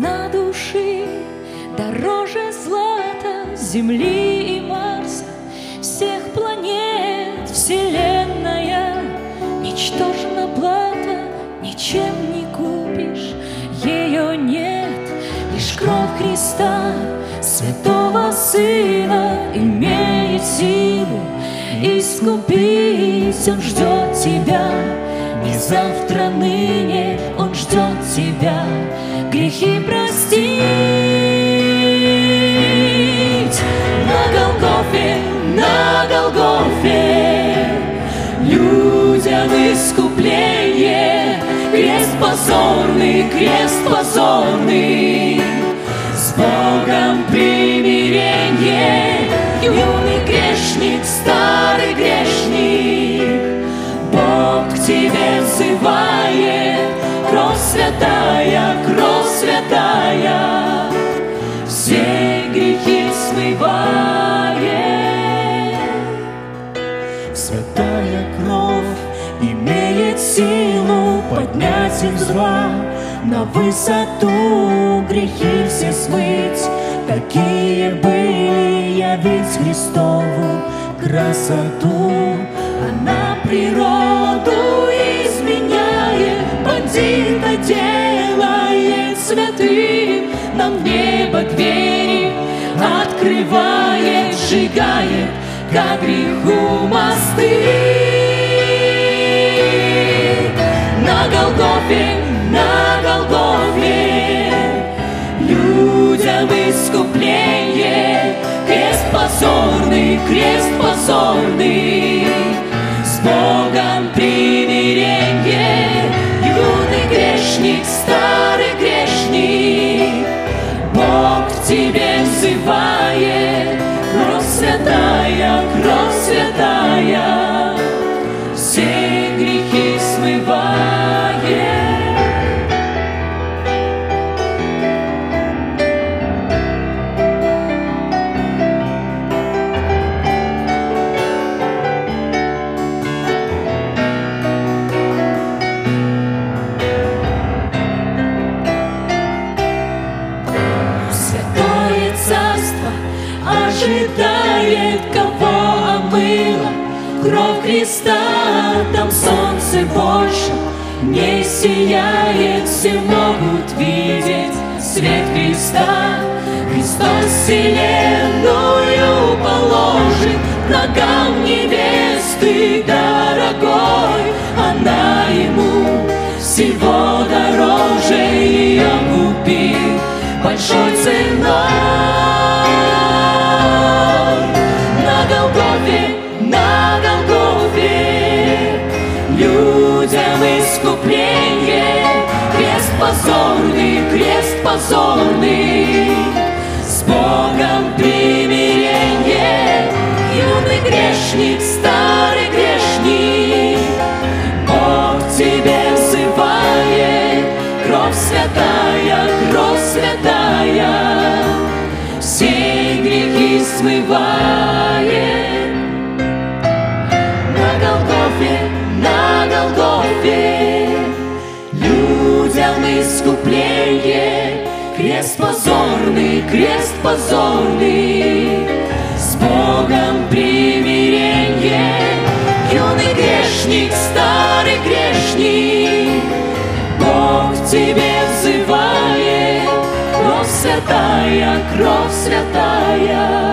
цена души дороже злата, Земли и Марса, всех планет, Вселенная. Ничтожна плата, ничем не купишь, ее нет. Лишь кровь Христа, Святого Сына, имеет силу искупить. Он ждет тебя, не завтра, ныне, Он ждет тебя, грехи простить. На Голгофе людям искупление, крест позорный, с Богом примирение. Юный грешник, старый грешник, Бог к тебе взывает, кровь святая, все грехи смывает. Святая кровь имеет силу поднять их зла на высоту, грехи все смыть. Какие были явить Христову красоту. Она природу изменяет, бандита делает святым, нам в небо двери открывает, сжигает ко греху мосты. На Голгофе людям искупление, крест позорный, с Богом примирение. Юный грешник, старый грешник, Бог к тебе взывает, кровь святая, все грехи смывает. Святое Царство ожидает, кого омыла кровь Христа. Там солнце больше не сияет, все могут видеть свет Христа. Христос вселенную положит к ногам невесты дорогой. Она ему всего дороже, ее купил большой ценой. На Голгофе людям искупление, крест позорный, с Богом примирение. Юный грешник, старый грешник, Бог к тебе взывает, кровь святая, все грехи смывает. На Голгофе людям искупление, крест позорный, с Богом примирение. Юный грешник, старый грешник, Бог к тебе взывает, кровь святая,